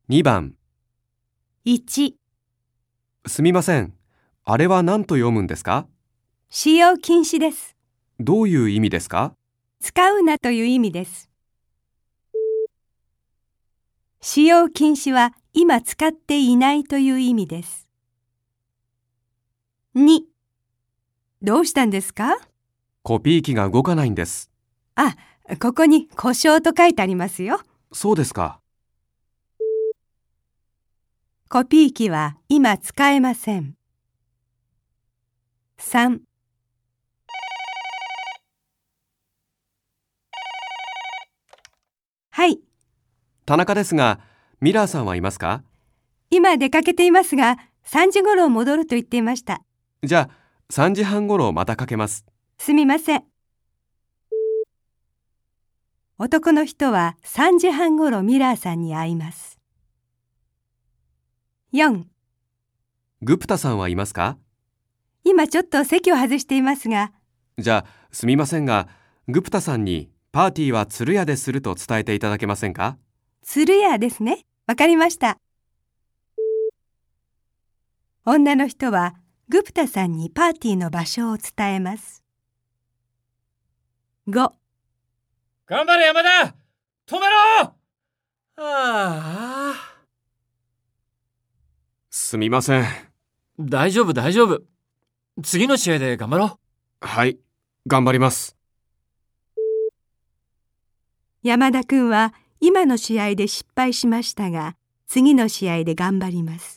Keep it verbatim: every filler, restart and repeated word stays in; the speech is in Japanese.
にばん。 いち、 すみません。あれは何と読むんですか？ 使用禁止です。 どういう意味ですか？ 使うなという意味です。使用禁止は今使っていないという意味です。に、どうしたんですか？ コピー機が動かないんです。 あ、ここに故障と書いてありますよ。 そうですか。 コピー機は今使えません。さん、はい、 田中ですが、ミラーさんはいますか？ 今出かけていますが、さんじごろ戻ると言っていました。 じゃあ、さんじはんごろまたかけます。 すみません。男の人はさんじはんごろミラーさんに会います。よん、 グプタさんはいますか？ 今ちょっと席を外していますが、 じゃあ、すみませんが、グプタさんにパーティーは鶴屋ですると伝えていただけませんか？ 鶴屋ですね。わかりました。女の人はグプタさんにパーティーの場所を伝えます。ご、 頑張れ山田、止めろ。ああ。 すみません。 大丈夫大丈夫。次の試合で頑張ろう。 はい、頑張ります。 山田くんは今の試合で失敗しましたが、次の試合で頑張ります。